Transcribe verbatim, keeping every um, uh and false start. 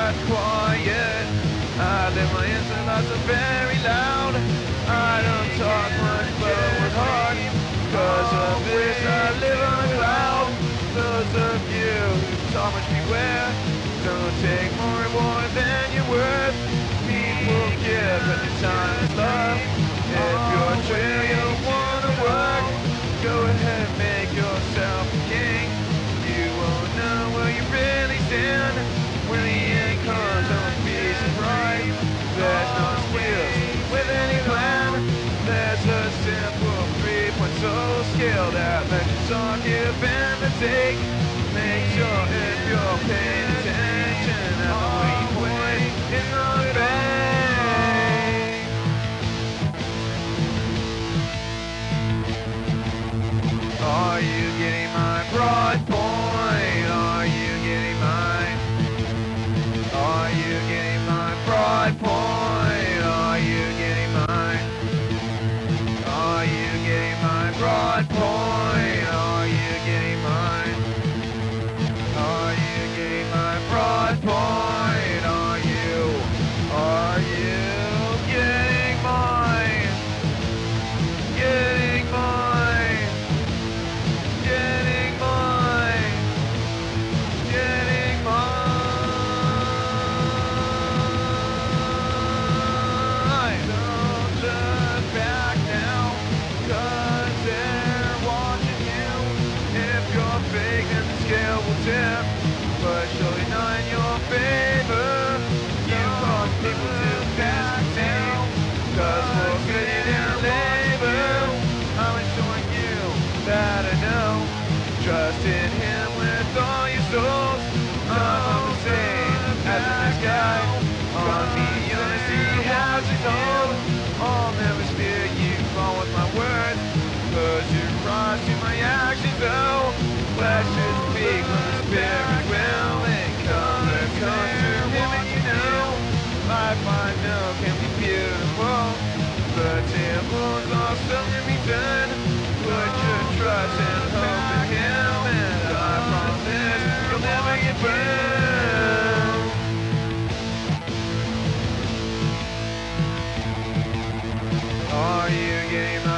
got quiet. I live my instant life so very loud. I don't talk much but work hard. Cause of this I live on a cloud. Those of you who taught much beware, don't take more reward than you're worth. People give but your time is love. If you're true you wanna work, go ahead make yourself a king. You won't know where you really stand. When the end comes, don't be surprised. There's no skills with any plan. There's a simple three-point soul skill that lets you talk, give and take. Make sure if you're paying attention at the way you point in the bank. Are you getting my broad point? Are you getting mine? Are you getting my broad point? Are you getting mine? Are you getting my broad point? Are you getting mine? Are you getting my broad point? Are you? Are you getting mine? Getting mine? Getting mine? Getting mine? Don't look back now, cause they're watching you. If you're fake then the scale will tip, but surely not in your favor. You cause people to back down, cause we're good in their labor. I'm showing you that I know. Trust in him with all your souls. I'm the same as the next guy. On me, honesty has its own. I'll never steer you wrong with my words, cause you're rise to my actions, oh. Flesh is speak when the spirit will. And color comes through him and you know. Life I know can be beautiful, but temples are still to be done. Put your trust and hope in him, and I promise you'll never get burned. Are you getting my